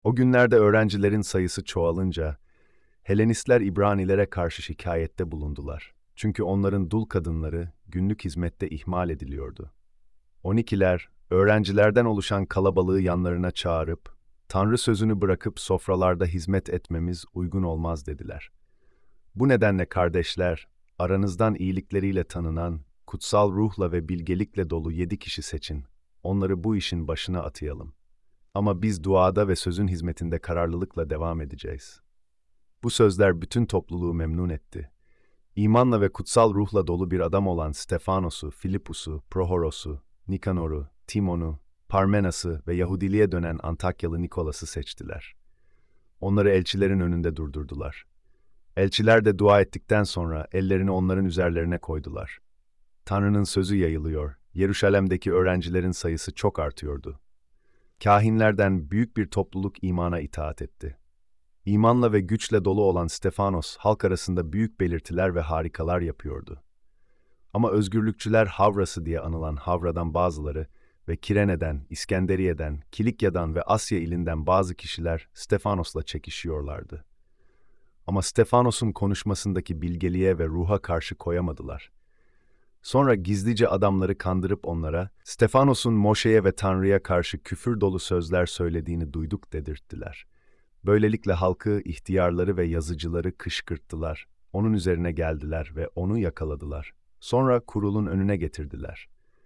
O günlerde öğrencilerin sayısı çoğalınca, Helenistler İbranilere karşı şikayette bulundular. Çünkü onların dul kadınları günlük hizmette ihmal ediliyordu. 12'ler, öğrencilerden oluşan kalabalığı yanlarına çağırıp, Tanrı sözünü bırakıp sofralarda hizmet etmemiz uygun olmaz dediler. Bu nedenle kardeşler, aranızdan iyilikleriyle tanınan, kutsal ruhla ve bilgelikle dolu 7 kişi seçin. Onları bu işin başına atayalım. Ama biz duada ve sözün hizmetinde kararlılıkla devam edeceğiz. Bu sözler bütün topluluğu memnun etti. İmanla ve kutsal ruhla dolu bir adam olan Stefanos'u, Filipus'u, Prohoros'u, Nikanor'u, Timon'u, Parmenas'ı ve Yahudiliğe dönen Antakyalı Nikolas'ı seçtiler. Onları elçilerin önünde durdurdular. Elçiler de dua ettikten sonra ellerini onların üzerlerine koydular. Tanrı'nın sözü yayılıyor, Yeruşalim'deki öğrencilerin sayısı çok artıyordu. Kâhinlerden büyük bir topluluk imana itaat etti. İmanla ve güçle dolu olan Stefanos, halk arasında büyük belirtiler ve harikalar yapıyordu. Ama özgürlükçüler Havrası diye anılan Havra'dan bazıları ve Kirene'den, İskenderiye'den, Kilikya'dan ve Asya ilinden bazı kişiler Stefanos'la çekişiyorlardı. Ama Stefanos'un konuşmasındaki bilgeliğe ve ruha karşı koyamadılar. Sonra gizlice adamları kandırıp onlara, Stefanos'un Moşe'ye ve Tanrı'ya karşı küfür dolu sözler söylediğini duyduk dedirttiler. Böylelikle halkı, ihtiyarları ve yazıcıları kışkırttılar. Onun üzerine geldiler ve onu yakaladılar. Sonra kurulun önüne getirdiler.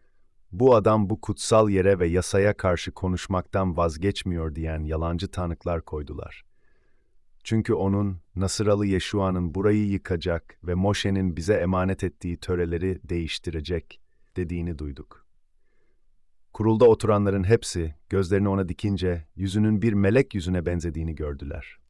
Bu adam bu kutsal yere ve yasaya karşı konuşmaktan vazgeçmiyor diyen yalancı tanıklar koydular. Çünkü onun, Nasıralı Yeşua'nın burayı yıkacak ve Moşe'nin bize emanet ettiği töreleri değiştirecek dediğini duyduk. Kurulda oturanların hepsi, gözlerini ona dikince, yüzünün bir melek yüzüne benzediğini gördüler.